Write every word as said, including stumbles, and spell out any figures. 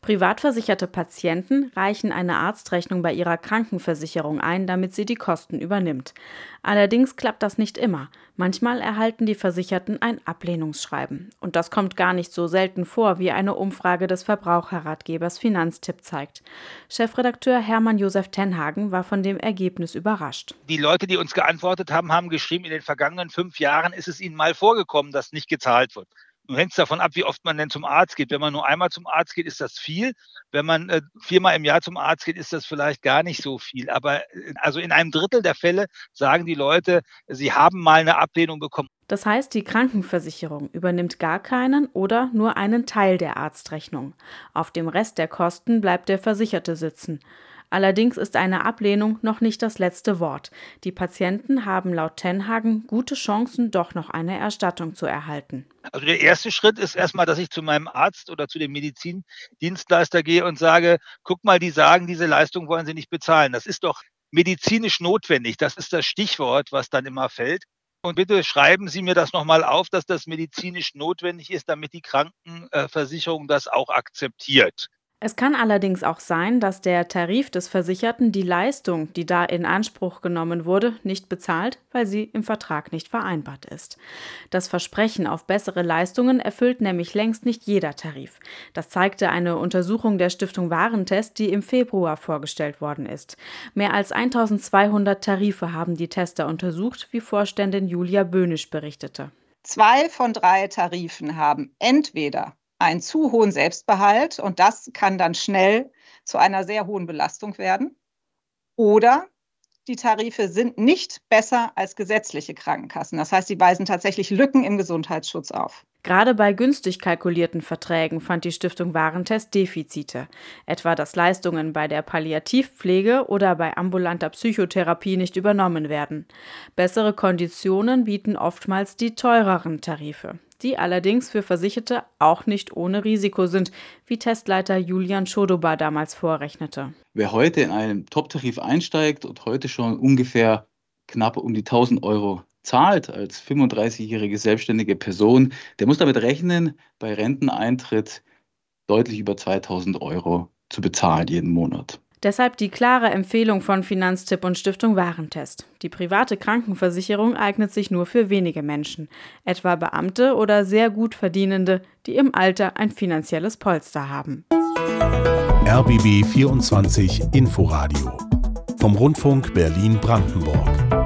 Privat versicherte Patienten reichen eine Arztrechnung bei ihrer Krankenversicherung ein, damit sie die Kosten übernimmt. Allerdings klappt das nicht immer. Manchmal erhalten die Versicherten ein Ablehnungsschreiben. Und das kommt gar nicht so selten vor, wie eine Umfrage des Verbraucherratgebers Finanztipp zeigt. Chefredakteur Hermann Josef Tenhagen war von dem Ergebnis überrascht. Die Leute, die uns geantwortet haben, haben geschrieben, in den vergangenen fünf Jahren ist es ihnen mal vorgekommen, dass nicht gezahlt wird. Nun hängt es davon ab, wie oft man denn zum Arzt geht. Wenn man nur einmal zum Arzt geht, ist das viel. Wenn man äh, viermal im Jahr zum Arzt geht, ist das vielleicht gar nicht so viel. Aber äh, also in einem Drittel der Fälle sagen die Leute, sie haben mal eine Ablehnung bekommen. Das heißt, die Krankenversicherung übernimmt gar keinen oder nur einen Teil der Arztrechnung. Auf dem Rest der Kosten bleibt der Versicherte sitzen. Allerdings ist eine Ablehnung noch nicht das letzte Wort. Die Patienten haben laut Tenhagen gute Chancen, doch noch eine Erstattung zu erhalten. Also der erste Schritt ist erstmal, dass ich zu meinem Arzt oder zu dem Medizindienstleister gehe und sage, guck mal, die sagen, diese Leistung wollen sie nicht bezahlen. Das ist doch medizinisch notwendig. Das ist das Stichwort, was dann immer fällt. Und bitte schreiben Sie mir das nochmal auf, dass das medizinisch notwendig ist, damit die Krankenversicherung das auch akzeptiert. Es kann allerdings auch sein, dass der Tarif des Versicherten die Leistung, die da in Anspruch genommen wurde, nicht bezahlt, weil sie im Vertrag nicht vereinbart ist. Das Versprechen auf bessere Leistungen erfüllt nämlich längst nicht jeder Tarif. Das zeigte eine Untersuchung der Stiftung Warentest, die im Februar vorgestellt worden ist. Mehr als eintausendzweihundert Tarife haben die Tester untersucht, wie Vorständin Julia Böhnisch berichtete. Zwei von drei Tarifen haben entweder einen zu hohen Selbstbehalt und das kann dann schnell zu einer sehr hohen Belastung werden. Oder die Tarife sind nicht besser als gesetzliche Krankenkassen. Das heißt, sie weisen tatsächlich Lücken im Gesundheitsschutz auf. Gerade bei günstig kalkulierten Verträgen fand die Stiftung Warentest Defizite. Etwa, dass Leistungen bei der Palliativpflege oder bei ambulanter Psychotherapie nicht übernommen werden. Bessere Konditionen bieten oftmals die teureren Tarife, die allerdings für Versicherte auch nicht ohne Risiko sind, wie Testleiter Julian Schodoba damals vorrechnete. Wer heute in einen Top-Tarif einsteigt und heute schon ungefähr knapp um die tausend Euro zahlt als fünfunddreißigjährige selbstständige Person, der muss damit rechnen, bei Renteneintritt deutlich über zweitausend Euro zu bezahlen jeden Monat. Deshalb die klare Empfehlung von Finanztipp und Stiftung Warentest. Die private Krankenversicherung eignet sich nur für wenige Menschen, etwa Beamte oder sehr gut Verdienende, die im Alter ein finanzielles Polster haben. R B B vierundzwanzig Inforadio vom Rundfunk Berlin-Brandenburg.